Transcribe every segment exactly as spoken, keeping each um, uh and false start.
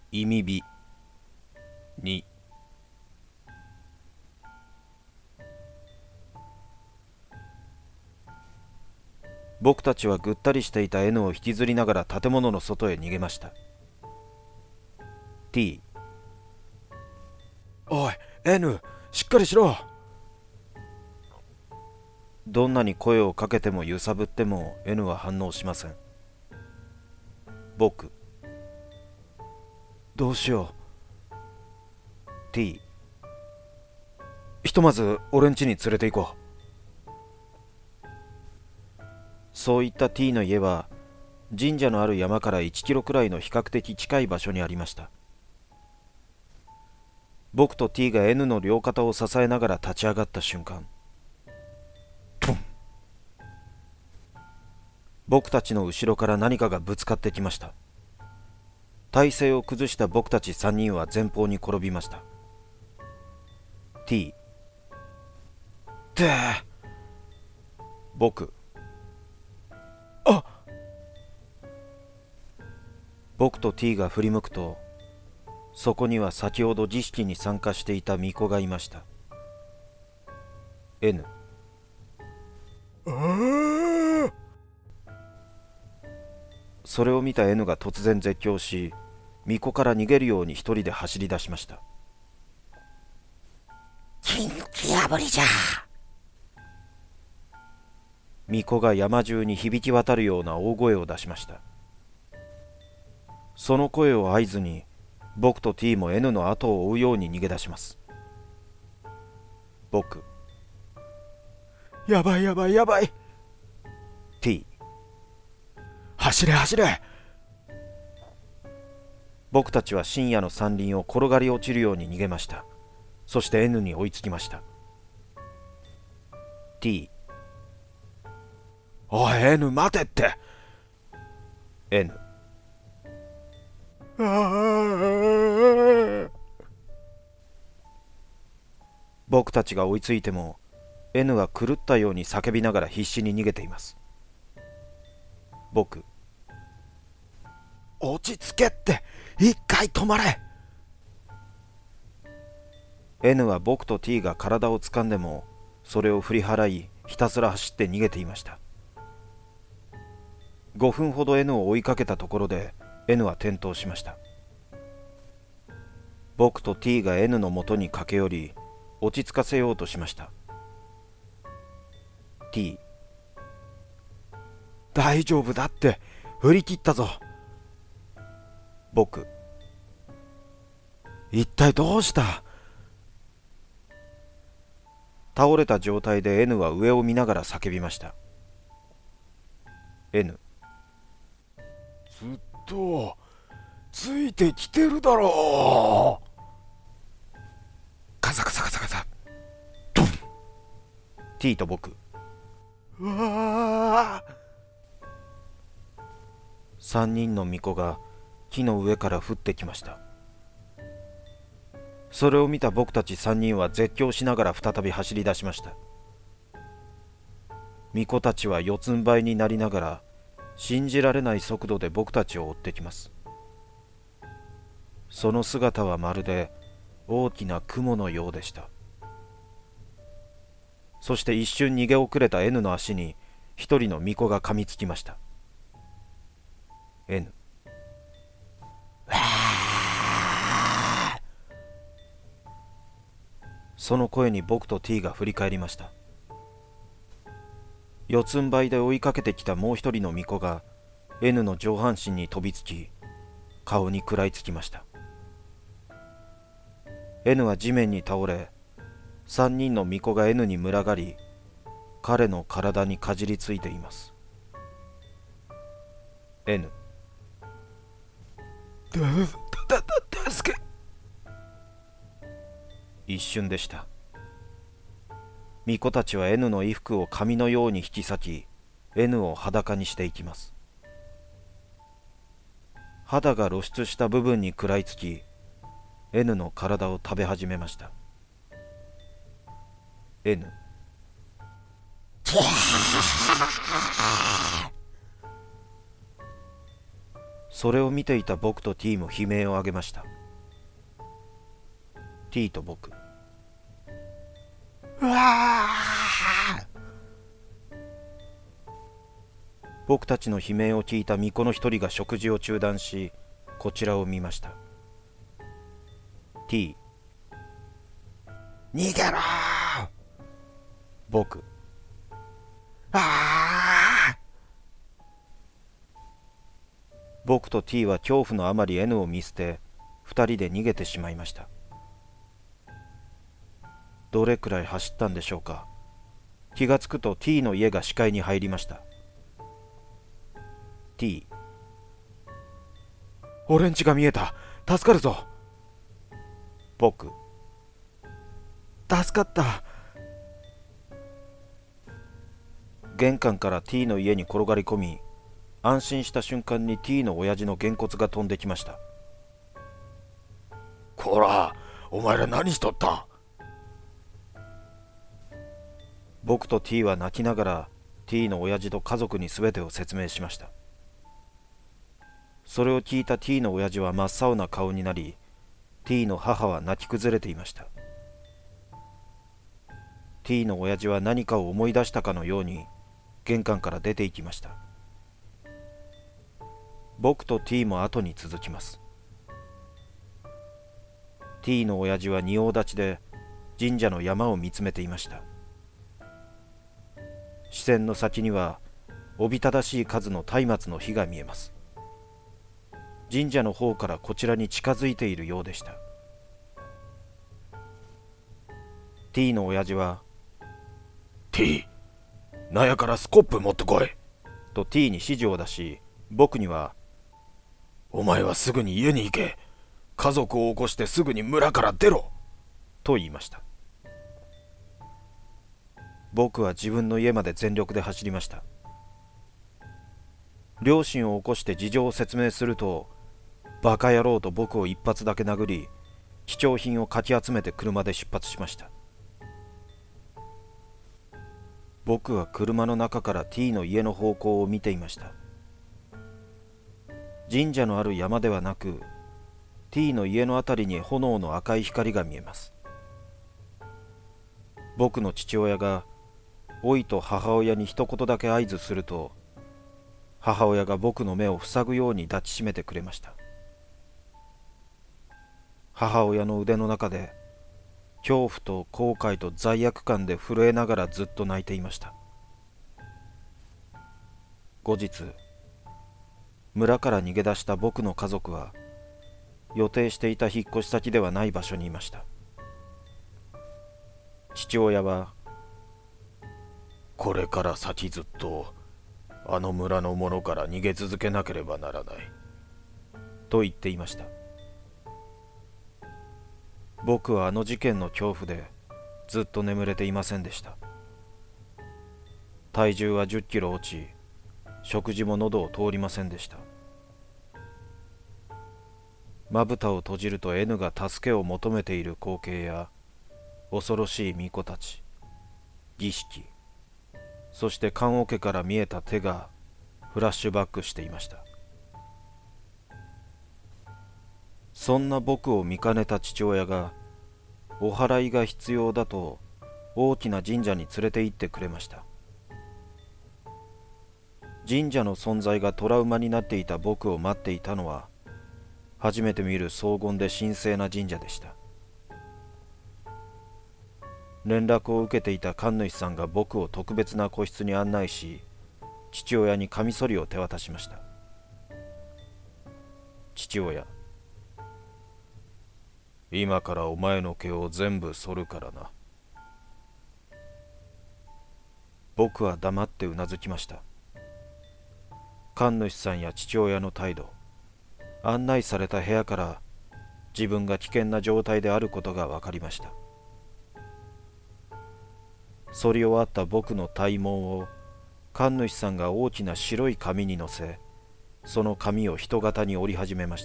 意味火に。僕たちはぐったりしていた N を引きずりながら建物の外へ逃げました。 T。 おい N、 しっかりしろ。 どんなに声をかけても揺さぶっても N は反応しません。僕。 どうしよう。 T。 ひとまず俺ん家に連れて行こう。そういった T の家は神社のある山からいちキロくらいの比較的近い場所にありました。僕と T が N の両肩を支えながら立ち上がった瞬間、僕たちの後ろから何かがぶつかってきました。体勢を崩した僕たちさんにんは前方に転びました。 T。 って僕。 あ。 僕と T が振り向くと、そこには先ほど儀式に参加していた巫女がいました。 N。 それを見た N が突然絶叫し、巫女から逃げるように一人で走り出しました。 金木破りじゃ。 巫女が山中に響き渡るような大声を出しました。その声を合図に僕と T も N の後を追うように逃げ出します。僕。 やばいやばいやばい。 T。 走れ走れ。 僕たちは深夜の山林を転がり落ちるように逃げました。そして N に追いつきました。 T。 おい N 待てって。 N。 僕たちが追いついても N は狂ったように叫びながら必死に逃げています。僕。 落ち着けって、一回止まれ。 N は僕と T が体を掴んでもそれを振り払い、ひたすら走って逃げていました。ごふんほど N を追いかけたところで N は転倒しました。僕と T が N の元に駆け寄り落ち着かせようとしました。 T。 大丈夫だって、振り切ったぞ。 僕。 一体どうした。 倒れた状態で N は上を見ながら叫びました。 N。 ずっとついてきてるだろう。カサカサカサカサ。ドン。 T と僕。 うわー。 さんにんの巫女が木の上から降ってきました。それを見た僕たちさんにんは絶叫しながら再び走り出しました。巫女たちは四つん這いになりながら信じられない速度で僕たちを追ってきます。その姿はまるで大きな雲のようでした。そして一瞬逃げ遅れた N の足に一人の巫女が噛みつきました。 N。 その声に僕と T が振り返りました。四つん這いで追いかけてきたもう一人の巫女が N の上半身に飛びつき、顔に食らいつきました。 N は地面に倒れ、三人の巫女が N に群がり、彼の体にかじりついています。 N。 たたた助け。 一瞬でした。巫女たちは N の衣服を紙のように引き裂き、N を裸にしていきます。肌が露出した部分に食らいつき、N の体を食べ始めました。 N。 それを見ていた僕と T も悲鳴を上げました。 T と僕。 うわー。 僕たちの悲鳴を聞いた巫女の一人が食事を中断し、こちらを見ました。 T。 逃げろー。 僕。 あー。 僕と T は恐怖のあまり N を見捨て、二人で逃げてしまいました。どれくらい走ったんでしょうか。気がつくと T の家が視界に入りました。 T。 俺ん家が見えた。助かるぞ。 僕。 助かった。 玄関から T の家に転がり込み、安心した瞬間に T の親父のげんこつが飛んできました。 こら、お前ら何しとった。 僕と T は泣きながら T の親父と家族に全てを説明しました。それを聞いた T の親父は真っ青な顔になり、 T の母は泣き崩れていました。 T の親父は何かを思い出したかのように玄関から出て行きました。僕と T も後に続きます。 T の親父は仁王立ちで神社の山を見つめていました。視線の先にはおびただしい数の松明の火が見えます。神社の方からこちらに近づいているようでした。 T の親父は T、納屋からスコップ持ってこいと T に指示を出し、僕にはお前はすぐに家に行け。家族を起こしてすぐに村から出ろと言いました。僕は自分の家まで全力で走りました。両親を起こして事情を説明すると、バカ野郎と僕を一発だけ殴り、貴重品をかき集めて車で出発しました。僕は車の中から T の家の方向を見ていました。神社のある山ではなく、 T の家のあたりに炎の赤い光が見えます。僕の父親がおいと母親に一言だけ合図すると、母親が僕の目を塞ぐように抱きしめてくれました。母親の腕の中で恐怖と後悔と罪悪感で震えながらずっと泣いていました。後日、村から逃げ出した僕の家族は予定していた引っ越し先ではない場所にいました。父親は、 これから先ずっとあの村の者から逃げ続けなければならないと言っていました。僕はあの事件の恐怖でずっと眠れていませんでした。体重はじゅっキロ落ち、食事も喉を通りませんでした。まぶたを閉じると N が助けを求めている光景や恐ろしい巫女たち、儀式、そして棺桶から見えた手がフラッシュバックしていました。そんな僕を見かねた父親がお祓いが必要だと大きな神社に連れて行ってくれました。神社の存在がトラウマになっていた僕を待っていたのは、初めて見る荘厳で神聖な神社でした。連絡を受けていた神主さんが僕を特別な個室に案内し、父親にカミソリを手渡しました。父親、 今からお前の毛を全部剃るからな。 僕は黙ってうなずきました。神主さんや父親の態度、案内された部屋から自分が危険な状態であることが分かりました。剃り終わった僕の体毛を神主さんが大きな白い紙に乗せ、その紙を人型に折り始めました。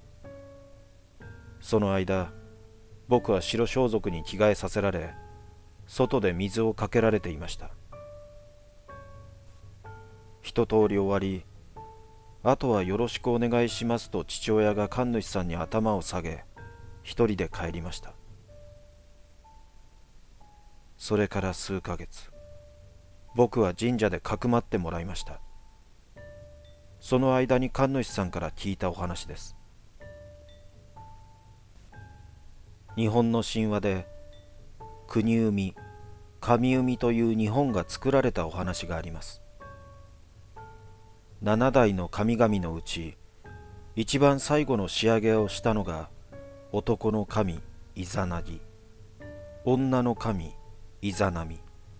その間、僕は白装束に着替えさせられ、外で水をかけられていました。一通り終わり、 あとはよろしくお願いしますと父親が神主さんに頭を下げ、一人で帰りました。それから数ヶ月、僕は神社でかくまってもらいました。その間に神主さんから聞いたお話です。日本の神話で国海、神海という日本が作られたお話があります。七代の神々のうち一番最後の仕上げをしたのが男の神イザナギ、女の神イザナミ。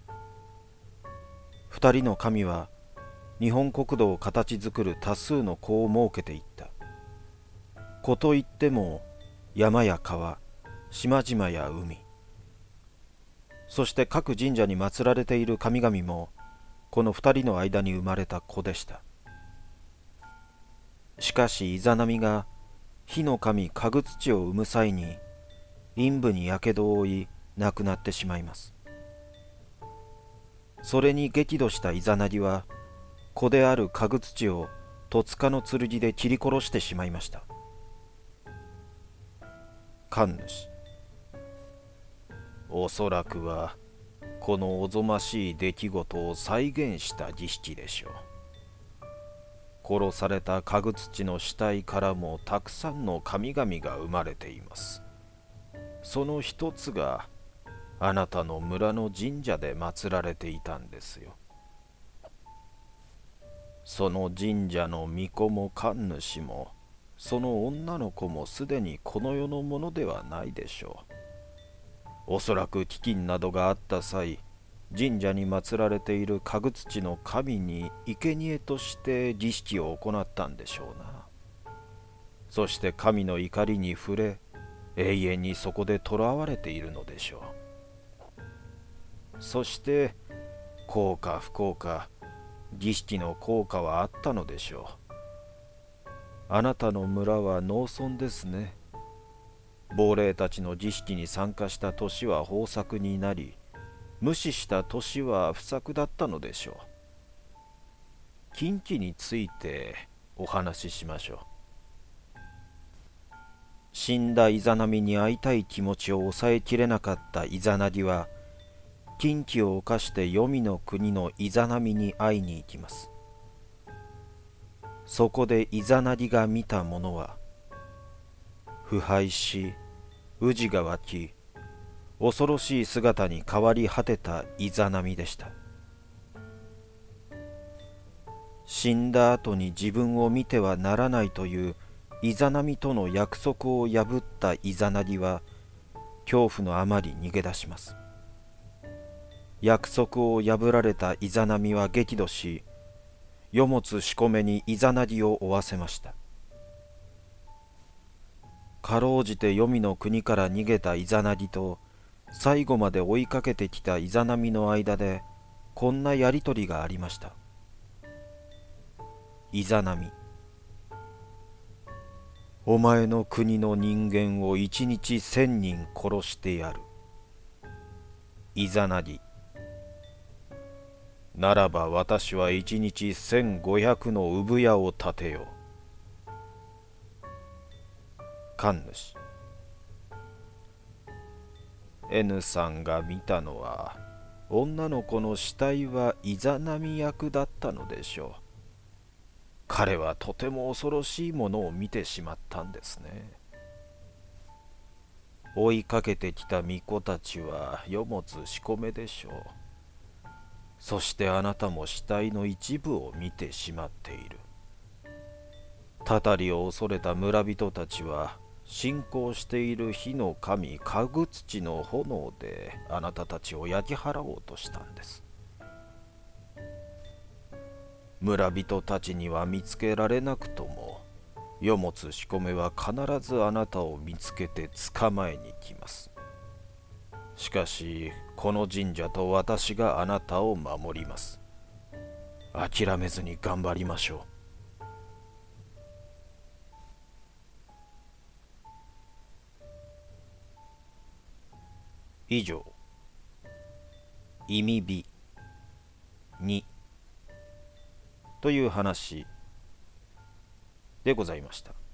二人の神は日本国土を形作る多数の子を設けていった。子といっても山や川、島々や海、そして各神社に祀られている神々もこの二人の間に生まれた子でした。しかしイザナミが火の神カグツチを産む際に陰部にやけどを負い亡くなってしまいます。それに激怒したイザナギは子であるカグツチを戸塚の剣で切り殺してしまいました。神主、おそらくはこのおぞましい出来事を再現した儀式でしょう。殺されたカグツチの死体からもたくさんの神々が生まれています。その一つがあなたの村の神社で祀られていたんですよ。その神社の巫女も神主もその女の子もすでにこの世のものではないでしょう。おそらく飢饉などがあった際、神社に祀られているカグツチの神に生贄として儀式を行ったんでしょうな。そして神の怒りに触れ、永遠にそこで囚われているのでしょう。そして幸か不幸か、儀式の効果はあったのでしょう。あなたの村は農村ですね。亡霊たちの儀式に参加した年は豊作になり、無視した年は不作だったのでしょう。禁忌についてお話ししましょう。死んだイザナミに会いたい気持ちを抑えきれなかったイザナギは、禁忌を犯して黄泉の国のイザナミに会いに行きます。そこでイザナギが見たものは、腐敗し、宇治が湧き、恐ろしい姿に変わり果てたイザナミでした。死んだ後に自分を見てはならないというイザナミとの約束を破ったイザナギは恐怖のあまり逃げ出します。約束を破られたイザナミは激怒し、世物しこめにイザナギを追わせました。かろうじて黄泉の国から逃げたイザナギと最後まで追いかけてきたイザナミの間でこんなやりとりがありました。イザナミ、お前の国の人間を一日千人殺してやる。イザナギ、ならば私は一日千五百の産屋を建てよう。神主、N さんが見たのは女の子の死体はイザナミ役だったのでしょう。彼はとても恐ろしいものを見てしまったんですね。追いかけてきた巫女たちは世物しこめでしょう。そしてあなたも死体の一部を見てしまっている。たたりを恐れた村人たちは信仰している火の神カグツチの炎であなたたちを焼き払おうとしたんです。村人たちには見つけられなくとも、世物しこめは必ずあなたを見つけて捕まえに来ます。しかしこの神社と私があなたを守ります。諦めずに頑張りましょう。以上、意味美にという話でございました。